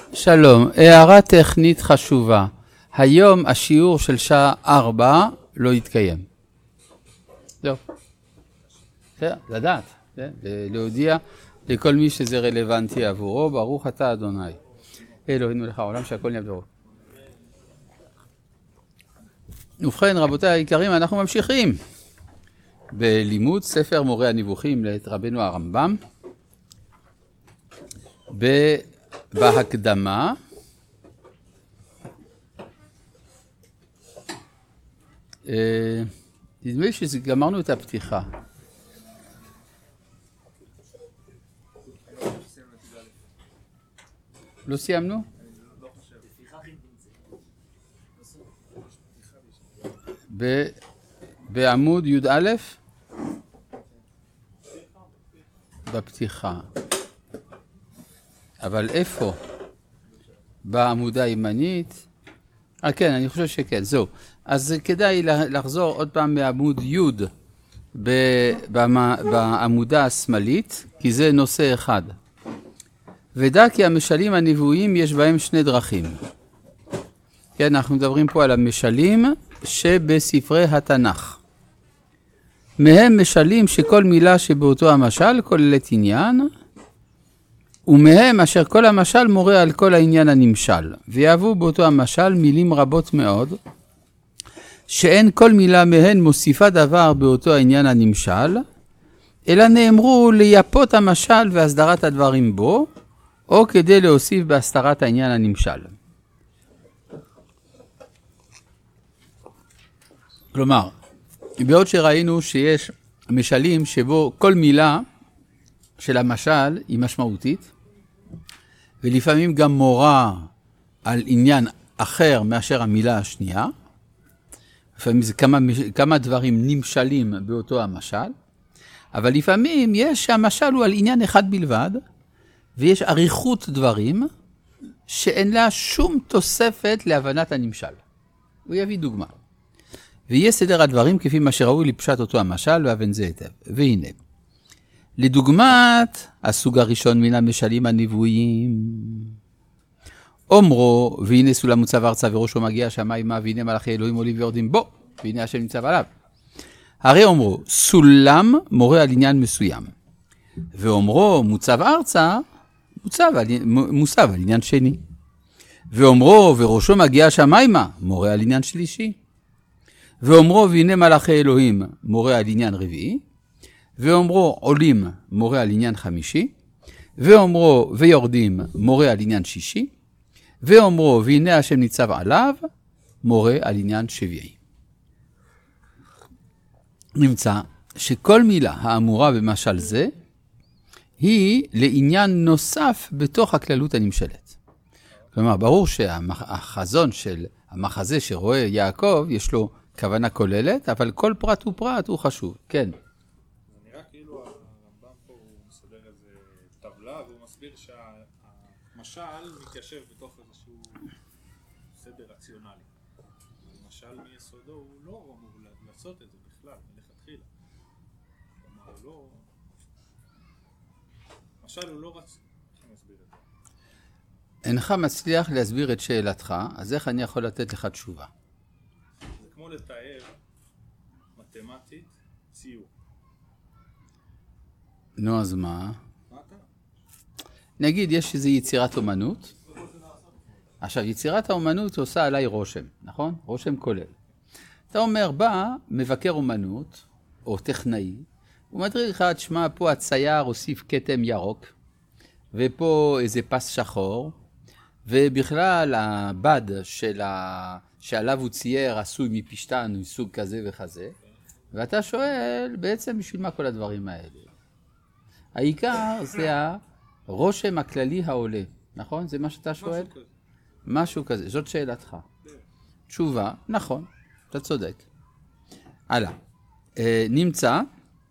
שלום, הערה טכנית חשובה. היום השיעור של שעה 4 לא יתקיים. זהו. לדעת, להודיע לכל מי שזה רלוונטי עבורו. ברוך אתה אדוני. אלוהינו לך העולם שהכל נהיה בדברו. ובכן רבותיי היקרים, אנחנו ממשיכים בלימוד ספר מורה הנבוכים לאת רבנו הרמב"ם. בהקדמה נדמה לי שגמרנו את הפתיחה. לא סיימנו? בעמוד י"א בפתיחה. אבל איפה? בעמודה הימנית? כן, אני חושב שכן, זהו. אז כדאי לחזור עוד פעם מעמוד י' בעמודה השמאלית, כי זה נושא אחד. ודע כי המשלים הנבואיים יש בהם שני דרכים. כן, אנחנו מדברים פה על המשלים שבספרי התנ"ך. מהם משלים שכל מילה שבאותו המשל כוללת עניין, ומהם אשר כל המשל מורה על כל העניין הנמשל, ויהבו באותו המשל מילים רבות מאוד, שאין כל מילה מהן מוסיפה דבר באותו העניין הנמשל, אלא נאמרו ליפות המשל והסדרת הדברים בו, או כדי להוסיף בהסתרת העניין הנמשל. כלומר, בעוד שראינו שיש משלים שבו כל מילה של המשל היא משמעותית, ולפעמים גם מורה על עניין אחר מאשר המילה השנייה, לפעמים זה כמה דברים נמשלים באותו המשל, אבל לפעמים יש שהמשל הוא על עניין אחד בלבד, ויש אריכות דברים שאין לה שום תוספת להבנת הנמשל. הוא יביא דוגמה. ויש סדר הדברים כפי מה שראוי לפשט אותו המשל ואבן זה היטב. והנה, לדוגמת הסוג הראשון מן המשלים הנבואיים, אומרו, והנה סולם מוצב ארצה וראשו מגיע השמיימה, והנה מלאכי אלוהים עולים ויורדים בו, והנה השם ניצב עליו. הרי אומרו, סולם מורה על עניין מסוים, ואומרו מוצב ארצה, מוסב על עניין שני. ואומרו וראשו מגיע השמיימה, מורה על עניין שלישי. ואומרו והנה מלאכי אלוהים, מורה על עניין רביעי. ואומרו עולים, מורה על עניין חמישי. ואומרו ויורדים, מורה על עניין שישי. ואומרו והנה השם ניצב עליו, מורה על עניין שביעי. נמצא שכל מילה האמורה במשל זה, היא לעניין נוסף בתוך הכללות הנמשלת. כלומר, ברור שהחזון של המחזה שרואה יעקב, יש לו כוונה כוללת, אבל כל פרט ופרט הוא חשוב. כן. זה נראה כאילו הרמב"ם פה הוא מסדר איזה טבלה, והוא מסביר שהמשל מתיישב בתוך איזשהו סדר רציונלי. המשל מיסודו הוא לא אמור לעשות את זה בכלל, מלכתחילה. כלומר, הוא לא... המשל הוא לא רציונלי. איך נסביר את זה? אינך מצליח להסביר את שאלתך, אז איך אני יכול לתת לך תשובה? זה כמו לתאר מתמטית ציור. נו, אז מה? מה אתה? נגיד, יש איזו יצירת אומנות. עכשיו, יצירת האומנות עושה עליי רושם, נכון? רושם כולל. אתה אומר, בא מבקר אומנות, או טכנאי, הוא מדריך לך, תשמע, פה הצייר הוסיף כתם ירוק, ופה איזה פס שחור, ובכלל הבד שעליו הוא צייר עשוי מפשטן, מסוג כזה וכזה, ואתה שואל, בעצם בשביל מה כל הדברים האלה? העיקר זה הרושם הכללי העולה, נכון? זה מה שאתה שואל? משהו כזה, זאת שאלתך. תשובה, נכון, אתה צודק. הלאה, נמצא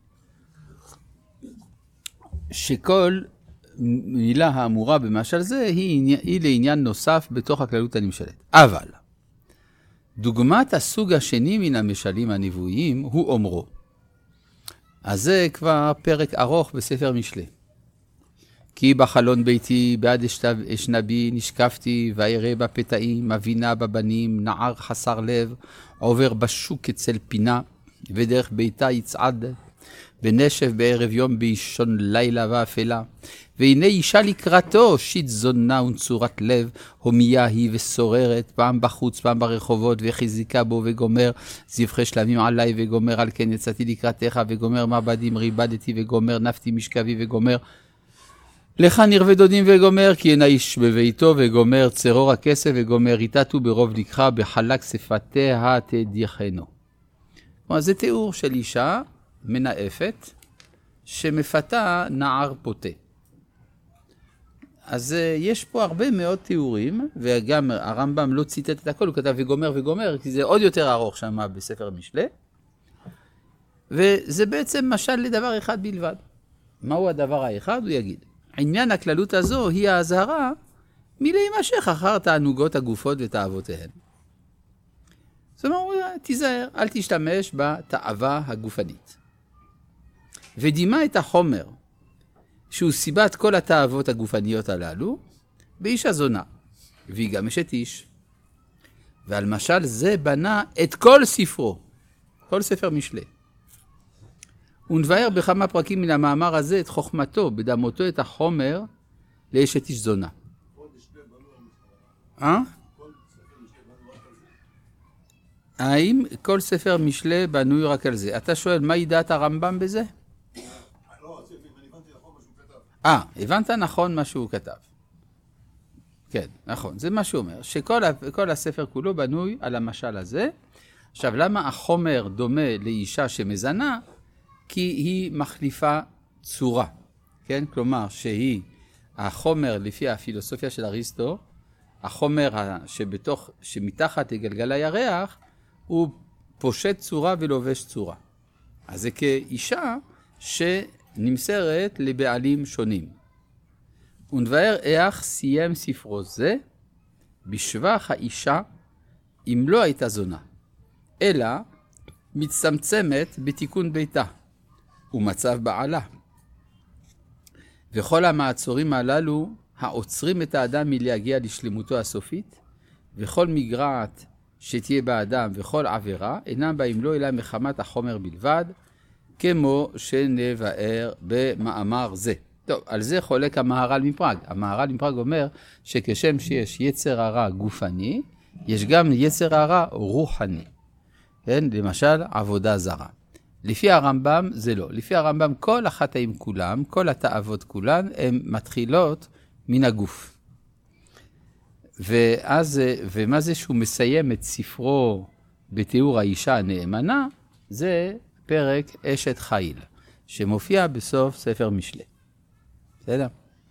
שכל מילה האמורה במשל זה היא לעניין נוסף בתוך הכללות הנמשלת. אבל, דוגמת הסוג השני מן המשלים הנבואיים הוא אומרו. אז זה כבר פרק ארוך בספר משלי. כי בחלון ביתי בעד אשנבי נשקפתי, ואראה בפתאים, מבינה בבנים, נער חסר לב, עובר בשוק אצל פינה, ודרך ביתה יצעד, ונשב בערב יום באישון לילה ואפלה. והנה אישה לקראתו, שיט זונה ונצורת לב, הומיה היא וסוררת, פעם בחוץ, פעם ברחובות, וחיזיקה בו וגומר, זבחי שלמים עליי וגומר, על כן יצאתי לקראתך, וגומר מעבדים ריבדתי, וגומר נפתי משכבי וגומר, לך נרווה דודים וגומר, כי אין האיש בביתו וגומר, צרור הכסף וגומר, איתתו ברוב לקחה, בחלק שפתיה תדיחנו. כלומר, זה תיאור של אישה מנאפת, שמפתה נער פותה. אז יש פה הרבה מאוד תיאורים, וגם הרמב"ם לא ציטט את הכל, הוא כתב וגומר וגומר, כי זה עוד יותר ארוך שם בספר משלי. וזה בעצם משל לדבר אחד בלבד. מהו הדבר האחד? הוא יגיד. עניין הכללות הזו היא ההזהרה מלהימשך אחר תענוגות הגופות ותאוותיהן. זאת אומרת, תיזהר, אל תשתמש בתאווה הגופנית. ודימה את החומר, שהוא סיבת כל התאוות הגופניות הללו, באישה זונה, והיא גם אשת איש. ועל משל זה בנה את כל ספרו, כל ספר משלי. ונבהר בכמה פרקים מן המאמר הזה את חוכמתו, בדמותו את החומר לאשת איש זונה. האם כל ספר משלי בנוי רק על זה? אתה שואל, מה דעת הרמב"ם בזה? הבנת נכון מה שהוא כתב. כן, נכון, זה מה שהוא אומר, שכל הספר כולו בנוי על המשל הזה. עכשיו, למה החומר דומה לאישה שמזנה? כי היא מחליפה צורה, כן? כלומר, החומר לפי הפילוסופיה של אריסטו, החומר שמתחת לגלגל הירח, הוא פושט צורה ולובש צורה. אז זה כאישה שנמסרת לבעלים שונים. ונבהר איך סיים ספרו זה בשבח האישה אם לא הייתה זונה, אלא מצטמצמת בתיקון ביתה ומצב בעלה. וכל המעצורים הללו העוצרים את האדם מלהגיע לשלמותו הסופית, וכל מגרעת שתהיה באדם וכל עבירה אינם באים לו אלא מחמת החומר בלבד, כמו שנבאר במאמר זה. טוב, על זה חולק המהר"ל מפראג. המהר"ל מפראג אומר שכשם שיש יצר הרע גופני, יש גם יצר הרע רוחני. כן? למשל, עבודה זרה. לפי הרמב"ם זה לא. לפי הרמב"ם כל החטאים כולם, כל התאוות כולן, הן מתחילות מן הגוף. ומה זה שהוא מסיים את ספרו בתיאור האישה הנאמנה? זה פרק אשת חיל, שמופיע בסוף ספר משלי. בסדר?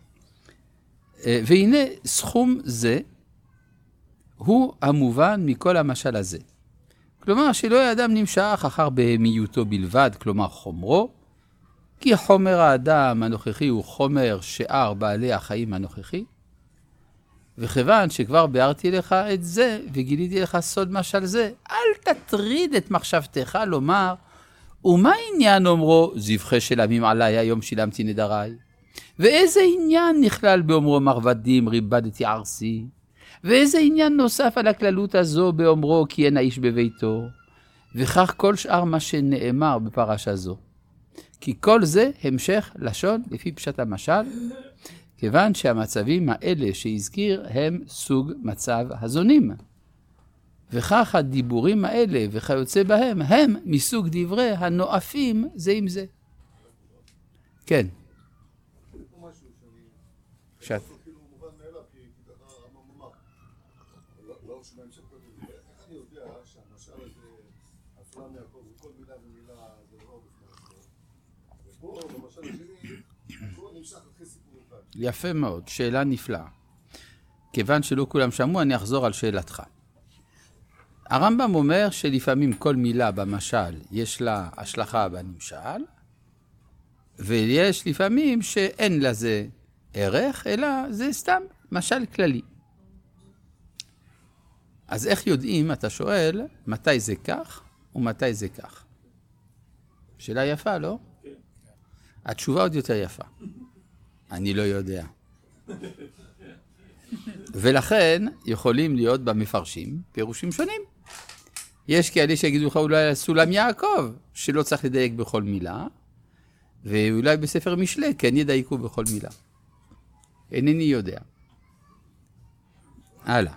והנה סכום זה הוא המובן מכל המשל הזה. כלומר שלא האדם נמשך אחר בהמיותו בלבד, כלומר חומרו, כי חומר האדם הנוכחי הוא חומר שאר בעלי החיים הנוכחי, וכיוון שכבר ביארתי לך את זה וגיליתי לך סוד משל זה, אל תטריד את מחשבתך לומר, ומה עניין אומרו זבחי של עמים עליי היום שילמתי נדריי? ואיזה עניין נכלל באומרו מרבדים ריבדתי ערסי? ואיזה עניין נוסף על הכללות הזו באומרו כי אין האיש בביתו? וכך כל שאר מה שנאמר בפרשה זו. כי כל זה המשך לשון לפי פשט המשל, כיוון שהמצבים האלה שהזכיר הם סוג מצב הזונים. וכך הדיבורים האלה וכיוצא בהם הם מסוג דברי הנואפים זה עם זה. כן. שאת. יפה מאוד, שאלה נפלאה. כיוון שלא כולם שמעו, אני אחזור על שאלתך. הרמב"ם אומר שלפעמים כל מילה במשל יש לה השלכה בנמשל, ויש לפעמים שאין לזה ערך, אלא זה סתם משל כללי. אז איך יודעים, אתה שואל, מתי זה כך ומתי זה כך? שאלה יפה, לא? התשובה עוד יותר יפה. אני לא יודע. ולכן יכולים להיות במפרשים פירושים שונים. יש כאלה שיגידו לך אולי סולם יעקב, שלא צריך לדייק בכל מילה, ואולי בספר משלי כן ידייקו בכל מילה. אינני יודע. הלאה.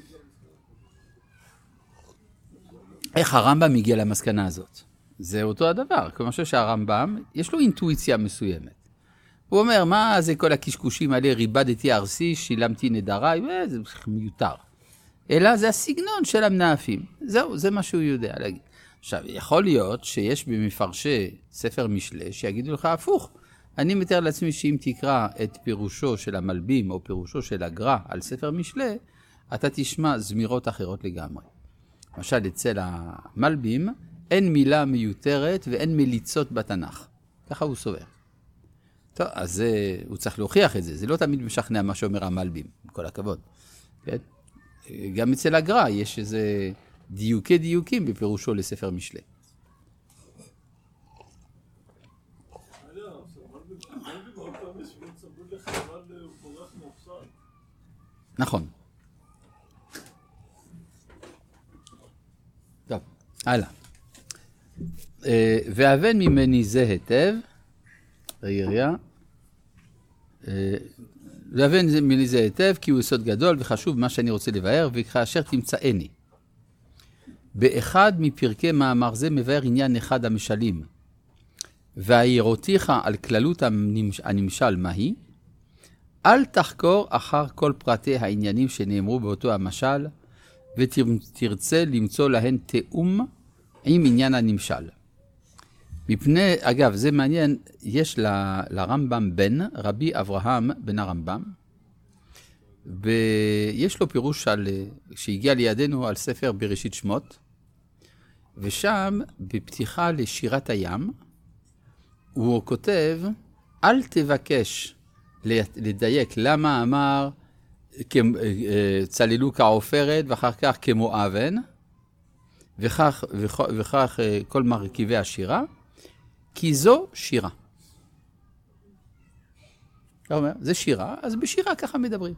איך הרמב"ם הגיע למסקנה הזאת? זה אותו הדבר. כלומר שהרמב"ם, יש לו אינטואיציה מסוימת. הוא אומר, מה זה כל הקשקושים האלה, ריבדתי ארסי, שילמתי נדריי, זה מיותר. אלא זה הסגנון של המנאפים. זהו, זה מה שהוא יודע להגיד. עכשיו, יכול להיות שיש במפרשי ספר משלי שיגידו לך הפוך. אני מתאר לעצמי שאם תקרא את פירושו של המלבים או פירושו של הגר"א על ספר משלי, אתה תשמע זמירות אחרות לגמרי. למשל, אצל המלבים אין מילה מיותרת ואין מליצות בתנ"ך. ככה הוא סובר. טוב, אז הוא צריך להוכיח את זה. זה לא תמיד משכנע מה שאומר המלבים, עם כל הכבוד. כן? גם אצל הגר"א יש איזה דיוקים בפירושו לספר משלי. נכון. טוב, הלאה. והבן ממני זה היטב, העירייה, והבן ממני זה היטב, כי הוא יסוד גדול וחשוב מה שאני רוצה לבאר, וכאשר תמצאני. באחד מפרקי מאמר זה מבאר עניין אחד המשלים, והעירותיך על כללות הנמשל מהי, אל תחקור אחר כל פרטי העניינים שנאמרו באותו המשל, ותרצה למצוא להן תאום עם עניין הנמשל. מפני, אגב, זה מעניין, יש לרמב"ם בן, רבי אברהם בן הרמב"ם, ויש לו פירוש שהגיע לידינו על ספר בראשית שמות, ושם בפתיחה לשירת הים, הוא כותב, אל תבקש לדייק למה אמר צללו כעופרת ואחר כך כמו אבן, וכך כל מרכיבי השירה, כי זו שירה. הוא אומר, זה שירה, אז בשירה ככה מדברים.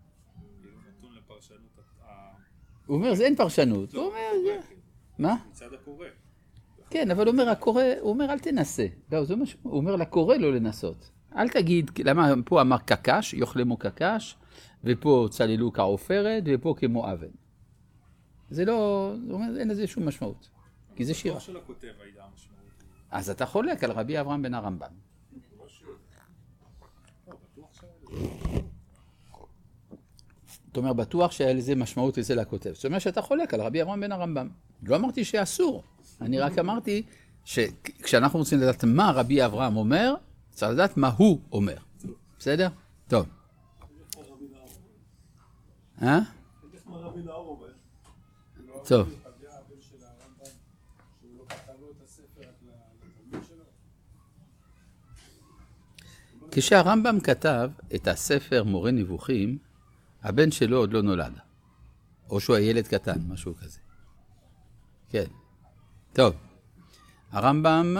הוא אומר, זה אין פרשנות. הוא אומר, מה? מצד הקורא. כן, אבל הוא אומר, הקורא, הוא אומר, אל תנסה. לא, זה משהו, הוא אומר לקורא לא לנסות. אל תגיד, למה פה אמר קקש, יאכלמו קקש, ופה צללו כעופרת, ופה כמו אבן. זה לא, הוא אומר, אין לזה שום משמעות. כי זה שירה. של הכותב הייתה המשמעות. אז אתה חולק על רבי אברהם בן הרמב"ם. זאת אומרת, בטוח שהיה לזה משמעות אצל הכותב. זאת אומרת שאתה חולק על רבי אברהם בן הרמב"ם. לא אמרתי שאסור. אני רק אמרתי שכשאנחנו רוצים לדעת מה רבי אברהם אומר, צריך לדעת מה הוא אומר. בסדר? טוב. טוב. כשהרמב"ם כתב את הספר מורה נבוכים, הבן שלו עוד לא נולד. או שהוא הילד קטן, משהו כזה. כן. טוב. הרמב"ם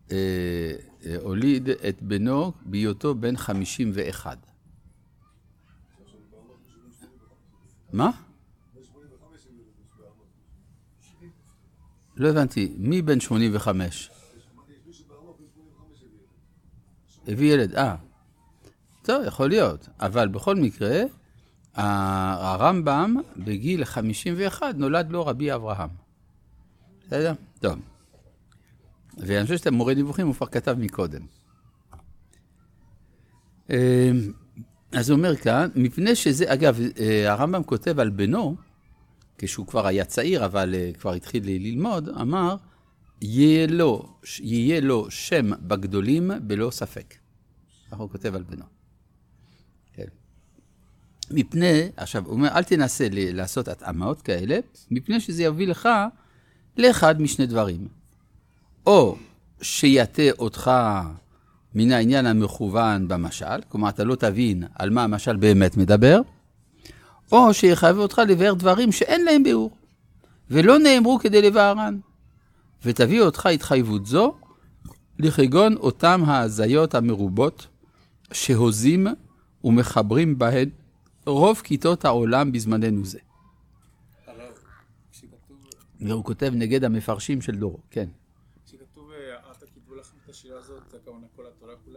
הוליד את בנו בהיותו בן 51. מה? לא הבנתי. מי בן 85? הביא ילד. טוב, יכול להיות. אבל בכל מקרה, הרמב"ם בגיל 51 נולד לו רבי אברהם. בסדר? טוב. ואני חושב שאתה מורה נבוכים הוא כבר כתב מקודם. אז הוא אומר כאן, מפני שזה, אגב, הרמב"ם כותב על בנו, כשהוא כבר היה צעיר, אבל כבר התחיל ללמוד, אמר, יהיה לו שם בגדולים בלא ספק. כך הוא כותב על בנו. כן. מפני, עכשיו, הוא אומר, אל תנסה לעשות התאמות כאלה, מפני שזה יביא לך לאחד משני דברים. או שיתה אותך מן העניין המכוון במשל, כלומר אתה לא תבין על מה המשל באמת מדבר, או שיחייב אותך לבאר דברים שאין להם ביאור, ולא נאמרו כדי לבארן, ותביא אותך התחייבות זו, לכגון אותם ההזיות המרובות, שהוזים ומחברים בהן רוב כיתות העולם בזמננו זה. והוא כותב נגד המפרשים של דורו, כן. כשכתוב, אתה כתבו לכם את השירה הזאת, זה הכוונה כל התורה כולה?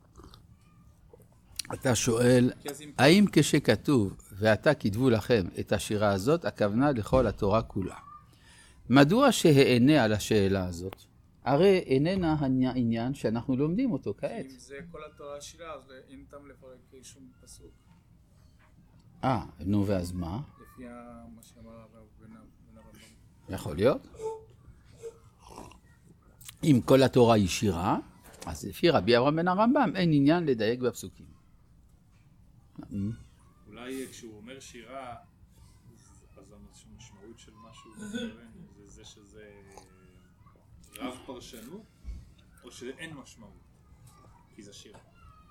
אתה שואל, האם כשכתוב, ואתה כתבו לכם את השירה הזאת, הכוונה לכל התורה כולה? מדוע שהענה על השאלה הזאת? הרי איננה העניין שאנחנו לומדים אותו כעת. אם זה כל התורה השירה, אז אין טעם לפרק שום פסוק. נו, ואז מה? לפי מה שאמר הרב בן הרמב"ם. יכול להיות. אם כל התורה היא שירה, אז לפי רבי אברהם בן הרמב"ם אין עניין לדייק בפסוקים. אולי כשהוא אומר שירה, אז המשמעות של משהו זה שזה רב פרשנות, או שאין משמעות, כי זה שירה.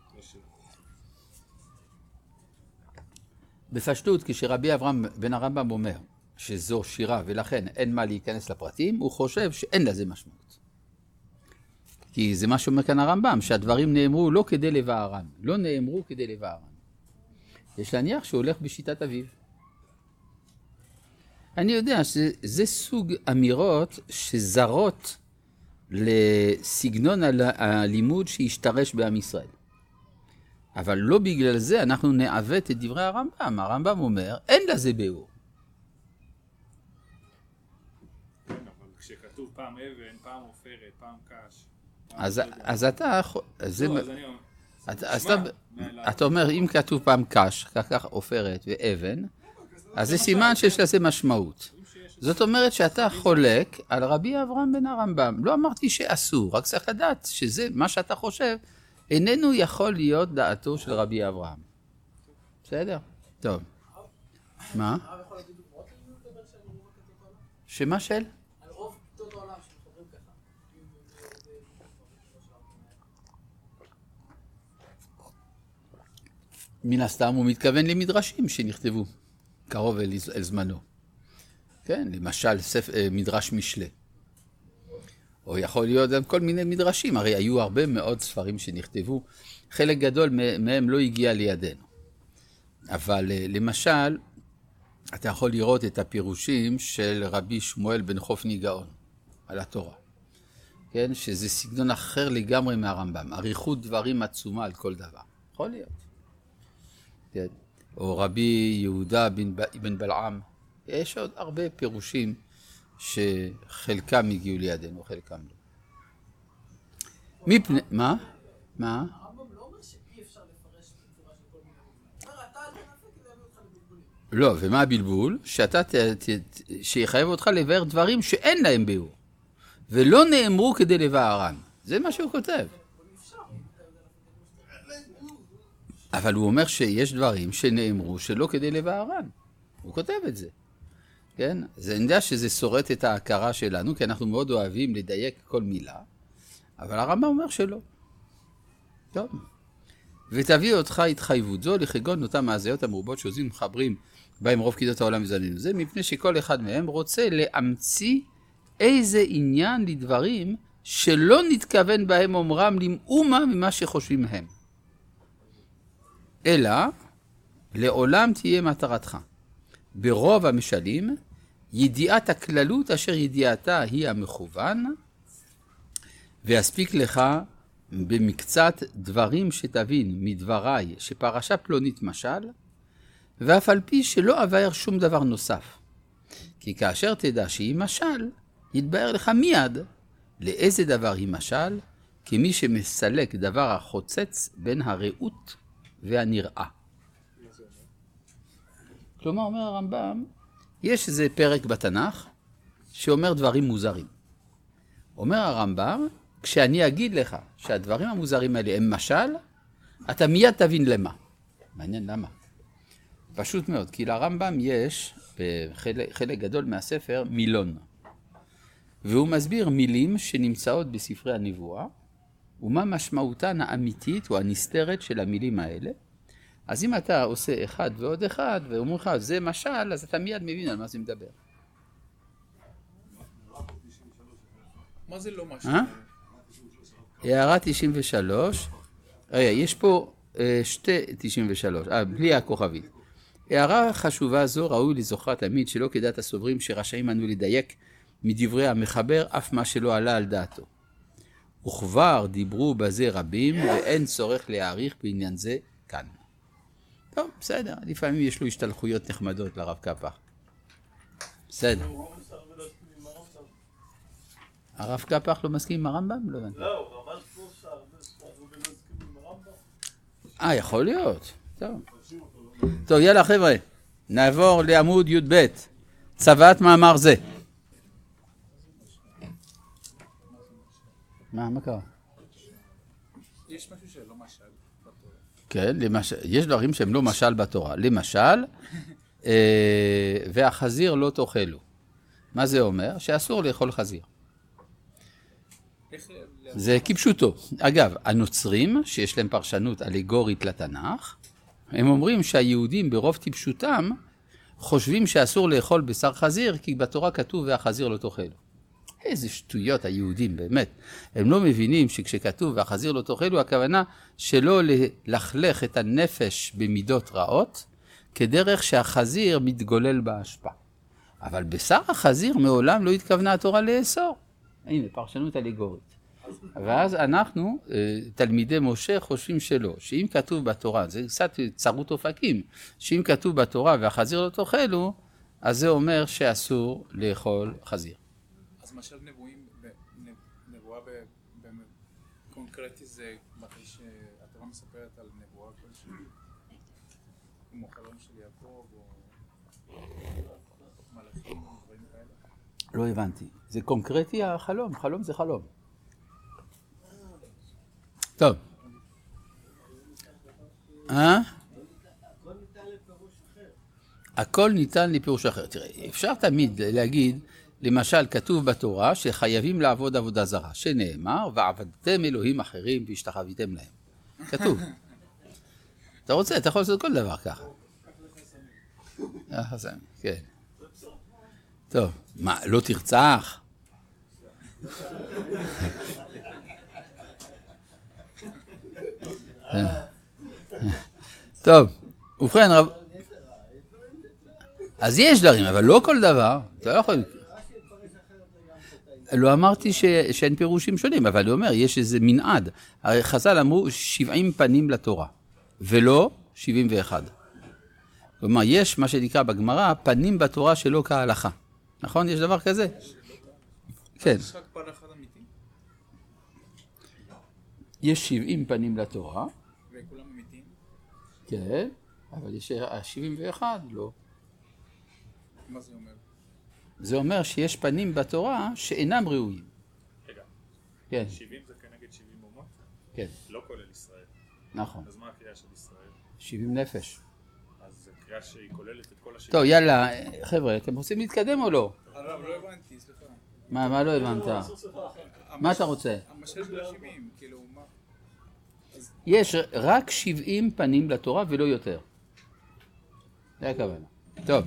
בפשטות, כשרבי אברהם בן הרמב"ם אומר שזו שירה ולכן אין מה להיכנס לפרטים, הוא חושב שאין לזה משמעות. כי זה מה שאומר כאן הרמב"ם, שהדברים נאמרו לא כדי לבערם, לא נאמרו כדי לבערם. יש להניח שהוא הולך בשיטת אביו. אני יודע שזה סוג אמירות שזרות לסגנון הלימוד שהשתרש בעם ישראל. אבל לא בגלל זה אנחנו נעוות את דברי הרמב"ם. הרמב"ם אומר, אין לזה ביאור. כן, אבל כשכתוב פעם אבן, פעם עופרת, פעם קש. אז אתה... אתה אומר, אם כתוב פעם קש, כך עופרת ואבן, אז זה סימן שיש לזה משמעות. זאת אומרת שאתה חולק על רבי אברהם בן הרמב"ם. לא אמרתי שאסור, רק צריך לדעת שזה מה שאתה חושב, איננו יכול להיות דעתו של רבי אברהם. בסדר? טוב. מה? שמה של? על רוב כיתות העולם שמחברים ככה. מן הסתם הוא מתכוון למדרשים שנכתבו קרוב אל זמנו. כן, למשל מדרש משלי. או יכול להיות גם כל מיני מדרשים, הרי היו הרבה מאוד ספרים שנכתבו, חלק גדול מהם לא הגיע לידינו. אבל למשל, אתה יכול לראות את הפירושים של רבי שמואל בן חופני גאון על התורה. כן, שזה סגנון אחר לגמרי מהרמב"ם, אריכות דברים עצומה על כל דבר. יכול להיות. כן. או רבי יהודה בן בלעם, יש עוד הרבה פירושים שחלקם הגיעו לידינו, חלקם לא. מפני... מה? מה? הרמב"ם לא אומר שאי אפשר לפרש בצורה של כל מיני מובנים. אומר, אתה אל תנסה כדי להביא אותך לבלבולים. לא, ומה הבלבול? שיחייב אותך לבאר דברים שאין להם ביאור, ולא נאמרו כדי לבארם. זה מה שהוא כותב. אבל הוא אומר שיש דברים שנאמרו שלא כדי לבארם. הוא כותב את זה. כן? אז אני יודע שזה שורט את ההכרה שלנו, כי אנחנו מאוד אוהבים לדייק כל מילה, אבל הרמב"ם אומר שלא. טוב. ותביא אותך התחייבות זו לכגון אותם ההזיות המרובות שעוזים מחברים בהם רוב כיתות העולם וזנינו זה, מפני שכל אחד מהם רוצה להמציא איזה עניין לדברים שלא נתכוון בהם אומרם למאומה ממה שחושבים הם. אלא לעולם תהיה מטרתך. ברוב המשלים, ידיעת הכללות אשר ידיעתה היא המכוון, ויספיק לך במקצת דברים שתבין מדבריי שפרשה פלונית משל, ואף על פי שלא עבר שום דבר נוסף. כי כאשר תדע שהיא משל, יתבהר לך מיד לאיזה דבר היא משל, כמי שמסלק דבר החוצץ בין הראות והנראה. כלומר, אומר הרמב"ם, יש איזה פרק בתנ"ך שאומר דברים מוזרים. אומר הרמב"ם, כשאני אגיד לך שהדברים המוזרים האלה הם משל, אתה מיד תבין למה. מעניין למה. פשוט מאוד, כי לרמב"ם יש בחלק גדול מהספר מילון. והוא מסביר מילים שנמצאות בספרי הנבואה, ומה משמעותן האמיתית או הנסתרת של המילים האלה. אז אם אתה עושה אחד ועוד אחד, ואומר לך, זה משל, אז אתה מיד מבין על מה זה מדבר. מה זה לא משל? הערה 93. יש פה 2.93, בלי הכוכבית. הערה חשובה זו ראוי לזוכר תמיד שלא כדעת הסוברים שרשאים אנו לדייק מדברי המחבר אף מה שלא עלה על דעתו. וכבר דיברו בזה רבים ואין צורך להעריך בעניין זה כאן. טוב, בסדר, לפעמים יש לו השתלחויות נחמדות לרב קפח. בסדר. הרב קפח לא מסכים עם הרמב"ם? לא הבנתי. לא, הוא רמז פה שהרבה לא הסכימו עם הרמב"ם. יכול להיות. טוב. טוב, יאללה חבר'ה, נעבור לעמוד י"ב. צוואת מאמר זה. מה קרה? יש משהו שלא משל בתורה. כן, יש דברים שהם לא משל בתורה. למשל, והחזיר לא תאכלו. מה זה אומר? שאסור לאכול חזיר. זה כפשוטו. אגב, הנוצרים, שיש להם פרשנות אלגורית לתנ"ך, הם אומרים שהיהודים ברוב טיפשותם חושבים שאסור לאכול בשר חזיר, כי בתורה כתוב והחזיר לא תאכלו. איזה שטויות היהודים, באמת. הם לא מבינים שכשכתוב והחזיר לא תאכלו, הכוונה שלא ללכלך את הנפש במידות רעות, כדרך שהחזיר מתגולל בהשפעה. אבל בשר החזיר מעולם לא התכוונה התורה לאסור. הנה, פרשנות אלגורית. ואז אנחנו, תלמידי משה, חושבים שלא. שאם כתוב בתורה, זה קצת צרות אופקים, שאם כתוב בתורה והחזיר לא תאכלו, אז זה אומר שאסור לאכול חזיר. אז למשל נבואה בקונקרטי זה מתי שהתורה מספרת על נבואה כלשהי, כמו חלום של יעקב או מלאכים או דברים כאלה. לא הבנתי. זה קונקרטי החלום, חלום זה חלום. טוב. הכל ניתן לפירוש אחר. תראה, אפשר תמיד להגיד, למשל, כתוב בתורה שחייבים לעבוד עבודה זרה, שנאמר, ועבדתם אלוהים אחרים והשתחוויתם להם. כתוב. אתה רוצה, אתה יכול לעשות כל דבר ככה. כן. טוב, מה, לא תרצח? טוב, ובכן רב... אז יש דברים, אבל לא כל דבר. אתה לא יכול... לא אמרתי שאין פירושים שונים, אבל אני אומר, יש איזה מנעד. הרי חז"ל אמרו 70 פנים לתורה, ולא 71. כלומר, יש מה שנקרא בגמרא, פנים בתורה שלא כהלכה. נכון? יש דבר כזה? כן. יש רק פן אחד אמיתי? יש 70 פנים לתורה. וכולם אמיתיים? כן, אבל יש 71, לא. מה זה אומר? זה אומר שיש פנים בתורה שאינם ראויים. רגע, כן, 70 זה כנגד 70 אומות? כן, לא כולל ישראל. נכון. אז מה הקריאה של ישראל? 70 נפש. אז זו קריאה שהיא כוללת את כל השבעים. טוב, יאללה, חבר'ה, אתם רוצים להתקדם או לא? הרב, לא הבנתי, סליחה. מה לא הבנת? מה אתה רוצה? המשל של ה-70, כאילו, מה? יש רק 70 פנים לתורה ולא יותר. זה הכוונה. טוב.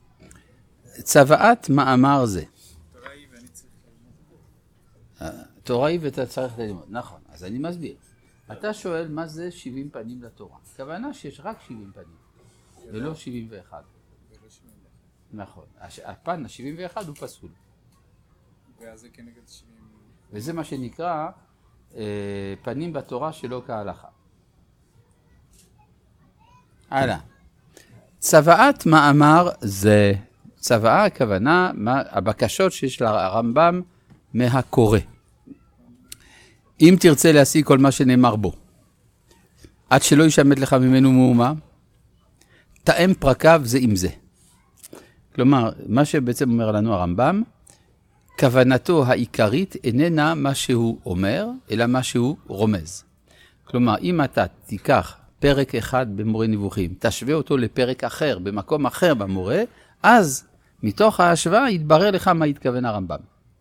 צוואת מאמר זה. תורה היא ואני צריך ללמוד. תורה היא ואתה צריך ללמוד. נכון, אז אני מסביר. אתה שואל מה זה 70 פנים לתורה. הכוונה שיש רק 70 פנים, ולא 71. ולא 71. נכון. הפן ה-71 הוא פסול. ואז זה כנגד 70... וזה מה שנקרא פנים בתורה שלא כהלכה. הלאה. צוואת מאמר זה. צוואה הכוונה, הבקשות שיש לרמב"ם מהקורא. אם תרצה להשיג כל מה שנאמר בו, עד שלא ישמט לך ממנו מאומה, תאם פרקיו זה עם זה. כלומר, מה שבעצם אומר לנו הרמב"ם, כוונתו העיקרית איננה מה שהוא אומר, אלא מה שהוא רומז. כלומר, אם אתה תיקח פרק אחד במורה נבוכים, תשווה אותו לפרק אחר, במקום אחר במורה, אז מתוך ההשוואה יתברר לך מה התכוון הרמב"ם.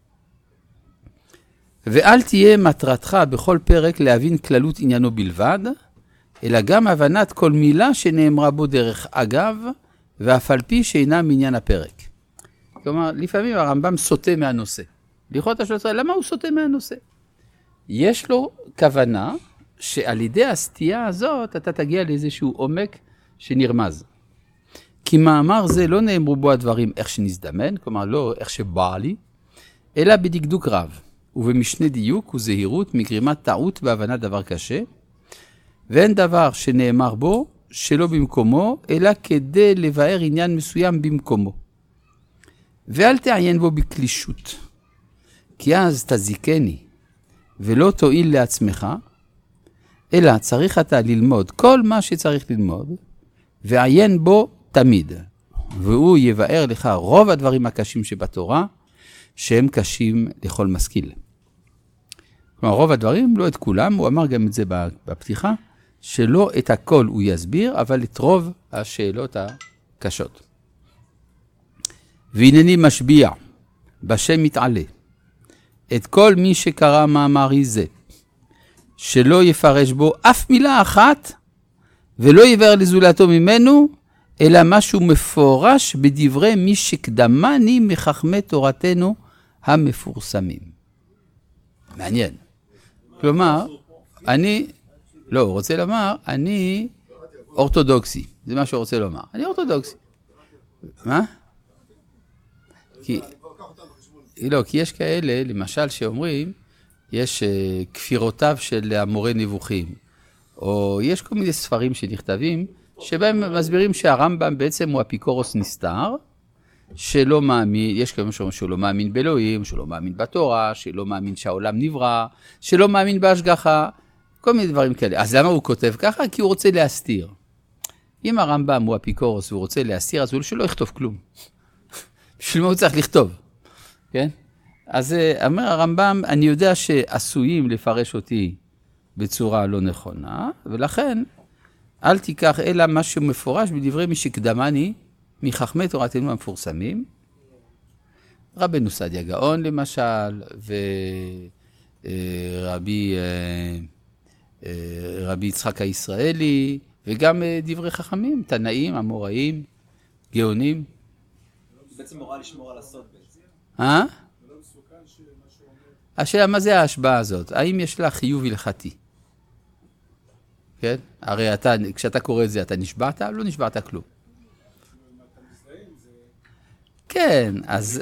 ואל תהיה מטרתך בכל פרק להבין כללות עניינו בלבד, אלא גם הבנת כל מילה שנאמרה בו דרך אגב, ואף על פי שאינה מעניין הפרק. כלומר, לפעמים הרמב"ם סוטה מהנושא. לכאורה אתה שואל, למה הוא סוטה מהנושא? יש לו כוונה שעל ידי הסטייה הזאת אתה תגיע לאיזשהו עומק שנרמז. כי מאמר זה לא נאמרו בו הדברים איך שנזדמן, כלומר לא איך שבא לי, אלא בדקדוק רב, ובמשנה דיוק וזהירות מגרימת טעות בהבנת דבר קשה, ואין דבר שנאמר בו שלא במקומו, אלא כדי לבאר עניין מסוים במקומו. ואל תעיין בו בקלישות, כי אז תזיקני, ולא תועיל לעצמך, אלא צריך אתה ללמוד כל מה שצריך ללמוד, ועיין בו תמיד, והוא יבאר לך רוב הדברים הקשים שבתורה, שהם קשים לכל משכיל. כלומר, רוב הדברים, לא את כולם, הוא אמר גם את זה בפתיחה, שלא את הכל הוא יסביר, אבל את רוב השאלות הקשות. והנני משביע, בשם מתעלה, את כל מי שקרא מאמרי זה, שלא יפרש בו אף מילה אחת, ולא יבאר לזולתו ממנו, אלא משהו מפורש בדברי מי שקדמני מחכמי תורתנו המפורסמים. מעניין. כלומר, הוא רוצה לומר, אני אורתודוקסי. זה מה שהוא רוצה לומר. אני אורתודוקסי. מה? כי יש כאלה, למשל, שאומרים, יש כפירותיו של המורה נבוכים, או יש כל מיני ספרים שנכתבים, שבהם מסבירים שהרמב"ם בעצם הוא אפיקורוס נסתר, שלא מאמין, יש כמה שאומרים שהוא לא מאמין באלוהים, שהוא לא מאמין בתורה, שלא מאמין שהעולם נברא, שלא מאמין בהשגחה, כל מיני דברים כאלה. אז למה הוא כותב ככה? כי הוא רוצה להסתיר. אם הרמב"ם הוא אפיקורוס והוא רוצה להסתיר, אז הוא שלא יכתוב כלום. בשביל מה הוא צריך לכתוב? כן? אז אומר הרמב"ם, אני יודע שעשויים לפרש אותי בצורה לא נכונה, ולכן אל תיקח אלא משהו מפורש בדברי מי שקדמני מחכמי תורתנו המפורסמים, רבנו סעדיה גאון למשל, ורבי יצחק הישראלי, וגם דברי חכמים, תנאים, אמוראים, גאונים. בעצם מורה לשמור על הסוד בעצם. השאלה, מה זה ההשבעה הזאת? האם יש לה חיוב הלכתי? כן? הרי כשאתה קורא את זה, אתה נשבעת? לא נשבעת כלום. כן, אז...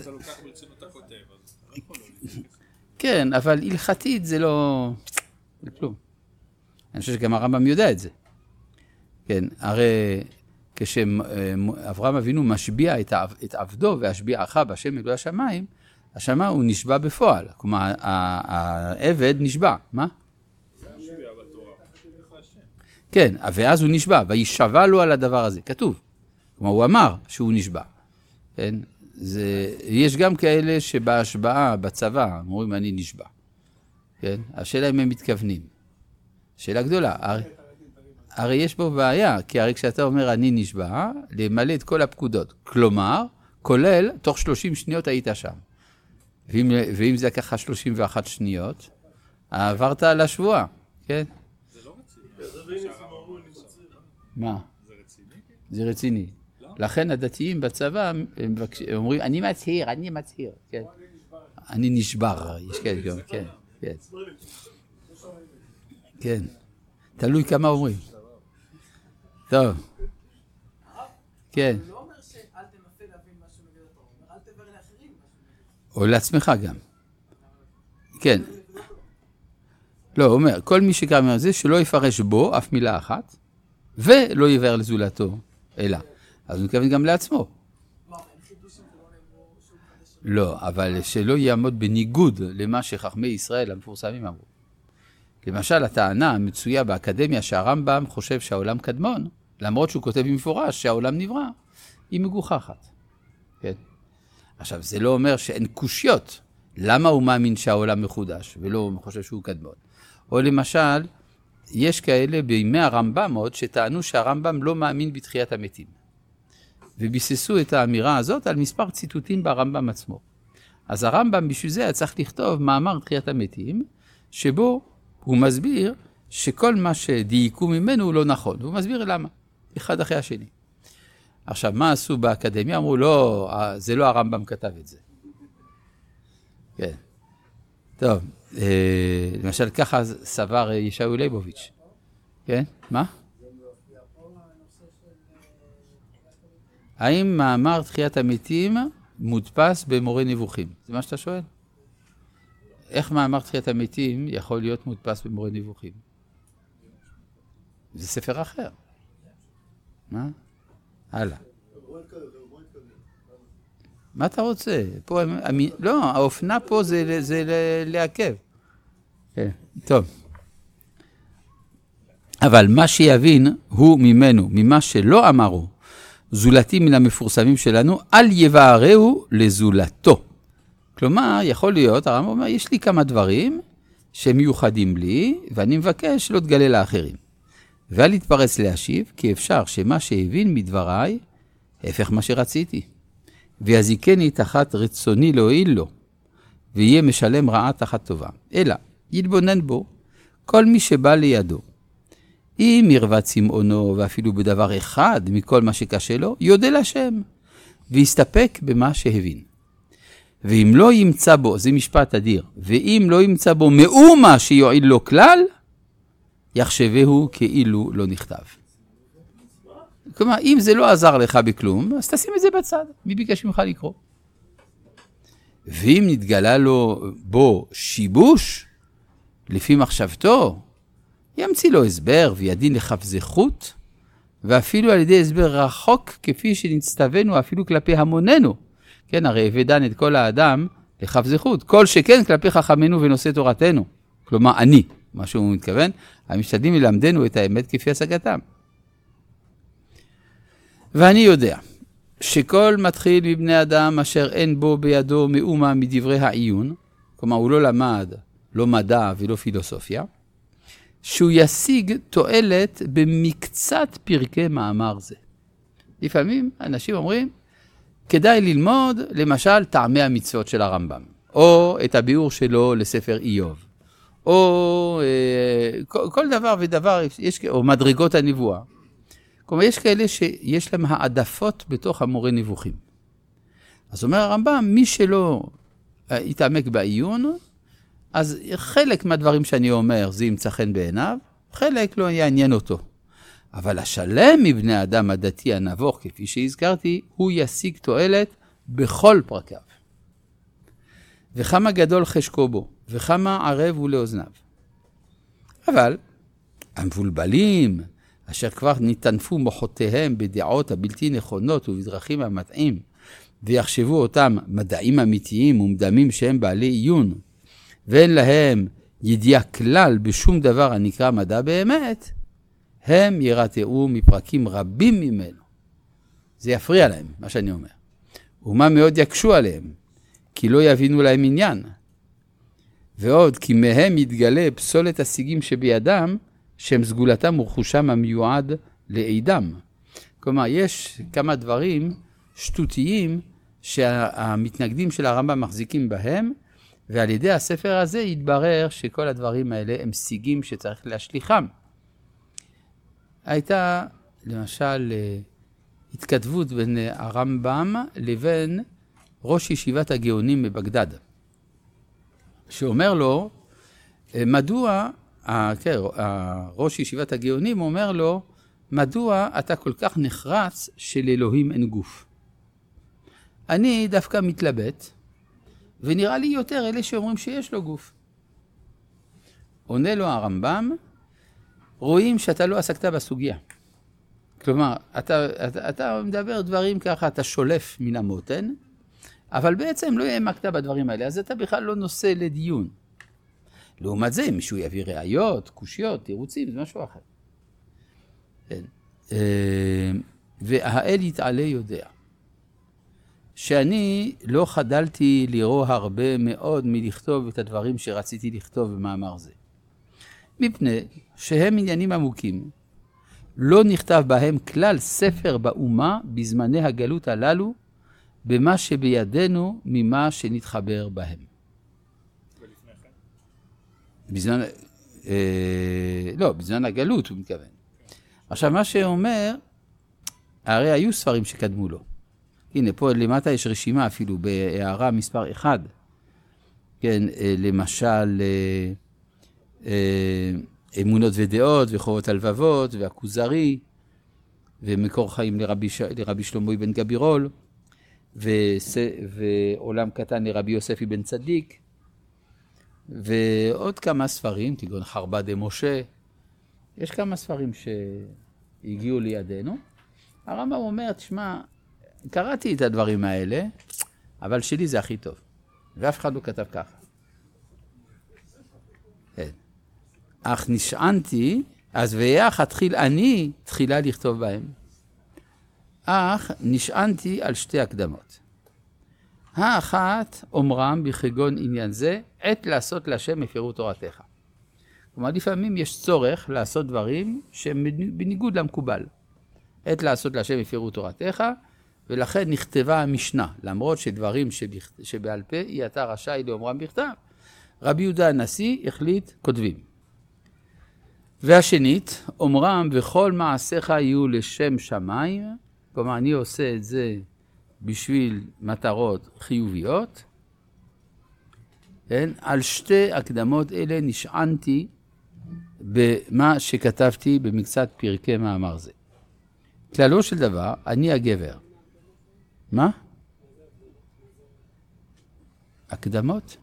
כן, אבל הלכתית זה לא... זה כלום. אני חושב שגם הרמב"ם יודע את זה. כן, הרי כשאברהם אבינו משביע את עבדו והשביעך בשם אלוהי השמיים, השמה הוא נשבע בפועל. כלומר, העבד נשבע. מה? כן, ואז הוא נשבע, וישבע לו על הדבר הזה. כתוב. כלומר, הוא אמר שהוא נשבע. כן? יש גם כאלה שבהשבעה, בצבא, אומרים אני נשבע. כן? השאלה אם הם מתכוונים. שאלה גדולה. הרי יש בו בעיה, כי הרי כשאתה אומר אני נשבע, למלא את כל הפקודות. כלומר, כולל, תוך 30 שניות היית שם. ואם זה ככה 31 שניות, עברת על השבועה. כן? זה לא רציני. מה? זה רציני. לכן הדתיים בצבא אומרים, אני מצהיר, כן. אני נשבר, יש כאלה גם, כן, כן. כן, תלוי כמה אומרים. טוב. כן. הוא לא אומר שאל תנסה להבין מה שמגיד אותו, הוא אומר אל תבר לאחרים מה שמגיד אותו. או לעצמך גם. כן. לא, הוא אומר, כל מי שקרא ממנו זה שלא יפרש בו אף מילה אחת, ולא יבאר לזולתו, אלא. אז הוא מתכוון גם לעצמו. מה, אין חידושים שלא נאמרו שום חדש? לא, אבל שלא יעמוד בניגוד למה שחכמי ישראל המפורסמים אמרו. למשל, הטענה המצויה באקדמיה שהרמב"ם חושב שהעולם קדמון, למרות שהוא כותב במפורש שהעולם נברא, היא מגוחכת. כן? עכשיו, זה לא אומר שאין קושיות. למה הוא מאמין שהעולם מחודש ולא חושב שהוא קדמון? או למשל, יש כאלה בימי הרמב"ם עוד שטענו שהרמב"ם לא מאמין בתחיית המתים. וביססו את האמירה הזאת על מספר ציטוטים ברמב"ם עצמו. אז הרמב"ם בשביל זה היה צריך לכתוב מאמר תחיית המתים, שבו הוא מסביר שכל מה שדייקו ממנו הוא לא נכון. והוא מסביר למה, אחד אחרי השני. עכשיו, מה עשו באקדמיה? אמרו, לא, זה לא הרמב"ם כתב את זה. כן. טוב, למשל ככה סבר ישעיהו ליבוביץ'. כן? מה? האם מאמר תחיית המתים מודפס במורה נבוכים? זה מה שאתה שואל? איך מאמר תחיית המתים יכול להיות מודפס במורה נבוכים? זה ספר אחר. מה? הלאה. מה אתה רוצה? פה, לא, האופנה פה זה לעכב. טוב. אבל מה שיבין הוא ממנו, ממה שלא אמרו, זולתי מן המפורסמים שלנו, אל יבערהו לזולתו. כלומר, יכול להיות, הרמב"ם אומר, יש לי כמה דברים שמיוחדים לי, ואני מבקש שלא תגלה לאחרים. ואל יתפרץ להשיב, כי אפשר שמה שהבין מדבריי, הפך מה שרציתי. ויזיקני תחת רצוני להועיל לו, ויהיה משלם רעה תחת טובה. אלא, יתבונן בו, כל מי שבא לידו. אם ירבה צמאונו, ואפילו בדבר אחד מכל מה שקשה לו, יודה להשם, ויסתפק במה שהבין. ואם לא ימצא בו, זה משפט אדיר, ואם לא ימצא בו מאומה שיועיל לו כלל, יחשבהו כאילו לא נכתב. כלומר, אם זה לא עזר לך בכלום, אז תשים את זה בצד. מי ביקש ממך לקרוא? ואם נתגלה לו בו שיבוש, לפי מחשבתו, ימציא לו הסבר וידין לכף זכות, ואפילו על ידי הסבר רחוק, כפי שנצטווינו אפילו כלפי המוננו. כן, הרי הבדן את כל האדם לכף זכות. כל שכן כלפי חכמנו ונושא תורתנו. כלומר, אני, מה שהוא מתכוון, המשתדלים ללמדנו את האמת כפי השגתם. ואני יודע שכל מתחיל מבני אדם אשר אין בו בידו מאומה מדברי העיון, כלומר הוא לא למד, לא מדע ולא פילוסופיה, שהוא ישיג תועלת במקצת פרקי מאמר זה. לפעמים אנשים אומרים, כדאי ללמוד למשל טעמי המצוות של הרמב"ם, או את הביאור שלו לספר איוב, או כל דבר ודבר, או מדרגות הנבואה. כלומר, יש כאלה שיש להם העדפות בתוך המורה נבוכים. אז אומר הרמב"ם, מי שלא יתעמק בעיון, אז חלק מהדברים שאני אומר זה ימצא חן בעיניו, חלק לא יעניין אותו. אבל השלם מבני האדם הדתי הנבוך, כפי שהזכרתי, הוא ישיג תועלת בכל פרקיו. וכמה גדול חשקו בו, וכמה ערב הוא לאוזניו. אבל המבולבלים, אשר כבר ניתנפו מוחותיהם בדעות הבלתי נכונות ובדרכים המטעים, ויחשבו אותם מדעים אמיתיים ומדמים שהם בעלי עיון, ואין להם ידיעה כלל בשום דבר הנקרא מדע באמת, הם ירתעו מפרקים רבים ממנו. זה יפריע להם, מה שאני אומר. ומה מאוד יקשו עליהם, כי לא יבינו להם עניין. ועוד, כי מהם יתגלה פסולת השיגים שבידם, שהם סגולתם ורכושם המיועד לעידם. כלומר, יש כמה דברים שטותיים שהמתנגדים של הרמב"ם מחזיקים בהם, ועל ידי הספר הזה יתברר שכל הדברים האלה הם שיגים שצריך להשליחם. הייתה למשל התכתבות בין הרמב"ם לבין ראש ישיבת הגאונים בבגדד, שאומר לו, מדוע, ראש ישיבת הגאונים אומר לו, מדוע אתה כל כך נחרץ שלאלוהים אין גוף? אני דווקא מתלבט, ונראה לי יותר אלה שאומרים שיש לו גוף. עונה לו הרמב"ם, רואים שאתה לא עסקת בסוגיה. כלומר, אתה מדבר דברים ככה, אתה שולף מן המותן, אבל בעצם לא העמקת בדברים האלה, אז אתה בכלל לא נושא לדיון. לעומת זה, מישהו יביא ראיות, קושיות, תירוצים, זה משהו אחר. כן. והאל יתעלה יודע, שאני לא חדלתי לראות הרבה מאוד מלכתוב את הדברים שרציתי לכתוב במאמר זה. מפני שהם עניינים עמוקים, לא נכתב בהם כלל ספר באומה בזמני הגלות הללו, במה שבידינו ממה שנתחבר בהם. ולפני כן? בזמן, לא, בזמן הגלות הוא מתכוון. עכשיו מה שאומר, הרי היו ספרים שקדמו לו. הנה, פה למטה יש רשימה אפילו בהערה מספר 1. כן, למשל, אמונות ודעות וחובות הלבבות והכוזרי, ומקור חיים לרבי שלמה בן גבירול, ועולם קטן לרבי יוסף בן צדיק, ועוד כמה ספרים, כגון חרבה דמשה. יש כמה ספרים שהגיעו לידינו. הרמב"ם אומר, תשמע, קראתי את הדברים האלה, אבל שלי זה הכי טוב. ואף אחד לא כתב ככה. כן. אך נשענתי, אז ויח אתחיל אני תחילה לכתוב בהם. אך נשענתי על שתי הקדמות. האחת אומרם בכגון עניין זה, עת לעשות להשם הפרו תורתך. כלומר, לפעמים יש צורך לעשות דברים שהם בניגוד למקובל. עת לעשות להשם הפרו תורתך, ולכן נכתבה המשנה, למרות שדברים שבעל פה היא אתה רשאי לאומרם בכתב. רבי יהודה הנשיא החליט כותבים. והשנית, אומרם וכל מעשיך יהיו לשם שמיים, כלומר אני עושה את זה בשביל מטרות חיוביות, כן? על שתי הקדמות אלה נשענתי במה שכתבתי במקצת פרקי מאמר זה. כללו של דבר, אני הגבר. מה? הקדמות?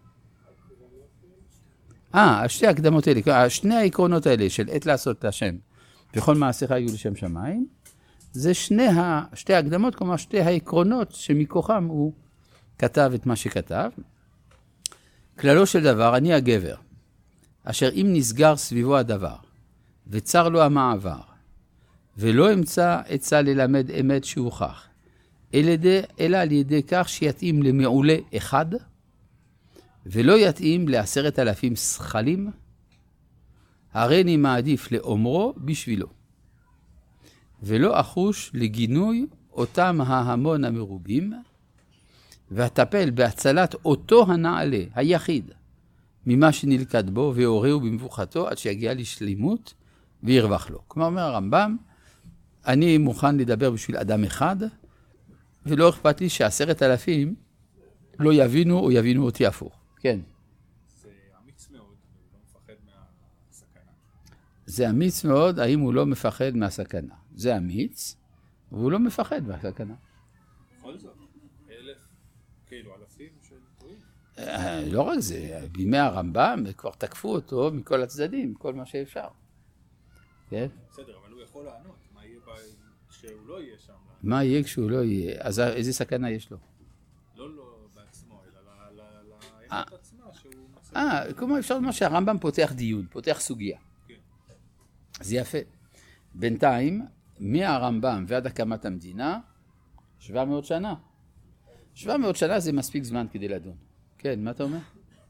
שתי הקדמות האלה, שני העקרונות האלה של עת לעשות להשם וכל מעשיך יהיו לשם שמיים, זה שתי הקדמות, כלומר שתי העקרונות שמכוחם הוא כתב את מה שכתב. כללו של דבר, אני הגבר, אשר אם נסגר סביבו הדבר, וצר לו המעבר, ולא אמצא עצה ללמד אמת שהוכח, אלא על ידי כך שיתאים למעולה אחד, ולא יתאים ל10,000 שכלים, הרי אני מעדיף לאומרו בשבילו, ולא אחוש לגינוי אותם ההמון המרובים, והטפל בהצלת אותו הנעלה, היחיד, ממה שנלכד בו, והורהו במבוכתו עד שיגיע לשלימות וירווח לו. כלומר, אומר הרמב"ם, אני מוכן לדבר בשביל אדם אחד, ולא אכפת לי ש10,000 לא יבינו או יבינו אותי הפוך. כן. זה אמיץ מאוד, הוא לא מפחד מהסכנה. זה אמיץ מאוד, האם הוא לא מפחד מהסכנה. זה אמיץ, והוא לא מפחד מהסכנה. בכל זאת, 1,000, כאילו אלפים של טועים. לא רק זה, בימי הרמב"ם כבר תקפו אותו מכל הצדדים, כל מה שאפשר. כן? בסדר, אבל הוא יכול לענות, מה יהיה כשהוא לא יהיה שם? מה יהיה כשהוא לא יהיה? אז איזה סכנה יש לו? לא בעצמו, אלא לאמת עצמה שהוא מסכים. כלומר אפשר לומר שהרמב"ם פותח דיון, פותח סוגיה. כן. זה יפה. בינתיים, מהרמב"ם ועד הקמת המדינה, 700 שנה. 700 שנה זה מספיק זמן כדי לדון. כן, מה אתה אומר?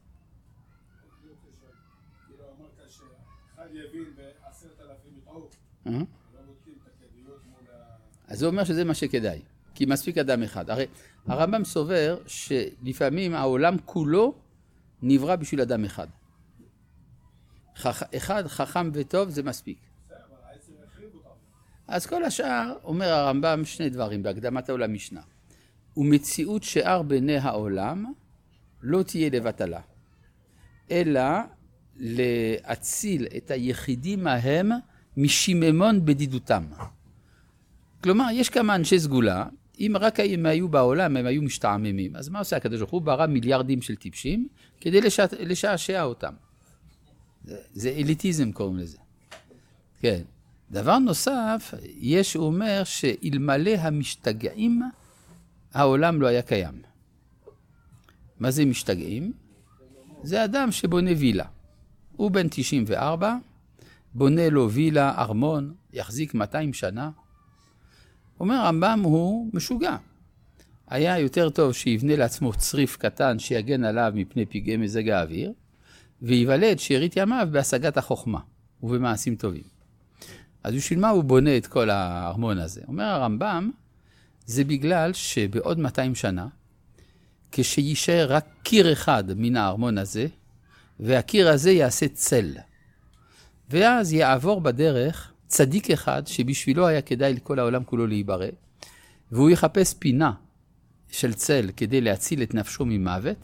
כאילו אמרת שאחד יבין ו10,000 יטעו. לא בודקים את הכדאיות מול אז זה אומר שזה מה שכדאי, כי מספיק אדם אחד. הרי הרמב"ם סובר שלפעמים העולם כולו נברא בשביל אדם אחד. אחד חכם וטוב זה מספיק. אז כל השאר אומר הרמב"ם שני דברים בהקדמת העולם משנה. ומציאות שאר בני העולם לא תהיה לבטלה, אלא להציל את היחידים ההם משיממון בדידותם. כלומר, יש כמה אנשי סגולה, אם רק הם היו בעולם, הם היו משתעממים. אז מה עושה הקדוש ברוך הוא? ברא מיליארדים של טיפשים כדי לשעשע אותם. זה אליטיזם קוראים לזה. כן. דבר נוסף, הוא אומר שאלמלא המשתגעים, העולם לא היה קיים. מה זה משתגעים? זה אדם שבונה וילה. הוא בן 94, בונה לו וילה, ארמון, יחזיק 200 שנה. אומר הרמב"ם הוא משוגע. היה יותר טוב שיבנה לעצמו צריף קטן שיגן עליו מפני פגעי מזג האוויר, ויבלה את שארית ימיו בהשגת החוכמה ובמעשים טובים. אז בשביל מה הוא בונה את כל הארמון הזה? אומר הרמב"ם, זה בגלל שבעוד 200 שנה, כשישאר רק קיר אחד מן הארמון הזה, והקיר הזה יעשה צל. ואז יעבור בדרך צדיק אחד שבשבילו היה כדאי לכל העולם כולו להיברא, והוא יחפש פינה של צל כדי להציל את נפשו ממוות,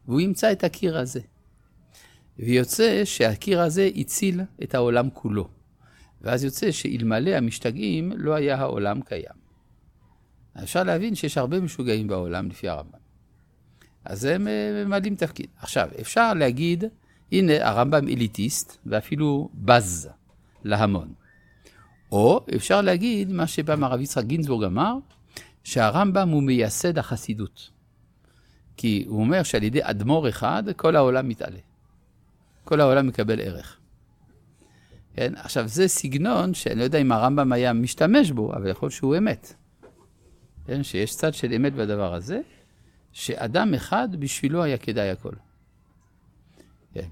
והוא ימצא את הקיר הזה. ויוצא שהקיר הזה הציל את העולם כולו. ואז יוצא שאלמלא המשתגעים לא היה העולם קיים. אפשר להבין שיש הרבה משוגעים בעולם לפי הרמב"ם. אז הם ממלאים תפקיד. עכשיו, אפשר להגיד, הנה הרמב"ם אליטיסט ואפילו בז להמון. או אפשר להגיד מה שבא הרב יצחק גינזבורג אמר, שהרמב"ם הוא מייסד החסידות. כי הוא אומר שעל ידי אדמו"ר אחד כל העולם מתעלה. כל העולם מקבל ערך. כן? עכשיו זה סגנון שאני לא יודע אם הרמב"ם היה משתמש בו, אבל יכול שהוא אמת. כן? שיש צד של אמת בדבר הזה, שאדם אחד בשבילו היה כדאי הכל. כן.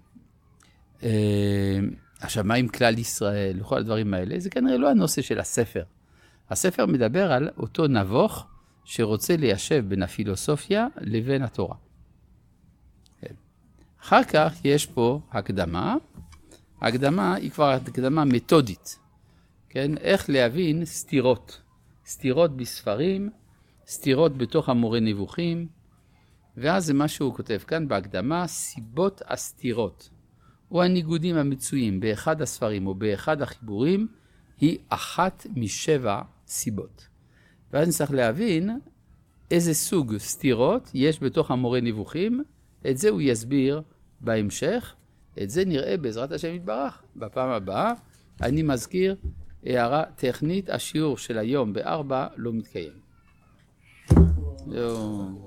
עכשיו מה עם כלל ישראל וכל הדברים האלה? זה כנראה לא הנושא של הספר. הספר מדבר על אותו נבוך שרוצה ליישב בין הפילוסופיה לבין התורה. כן. אחר כך יש פה הקדמה. ההקדמה היא כבר הקדמה מתודית. כן? איך להבין סתירות. סתירות בספרים, סתירות בתוך המורה נבוכים, ואז זה מה שהוא כותב כאן בהקדמה, סיבות הסתירות, או הניגודים המצויים באחד הספרים או באחד החיבורים, היא אחת משבע סיבות. ואז נצטרך להבין איזה סוג סתירות יש בתוך המורה נבוכים, את זה הוא יסביר בהמשך, את זה נראה בעזרת השם יתברך. בפעם הבאה אני מזכיר הערה טכנית, השיעור של היום ב-4 לא מתקיים. זהו.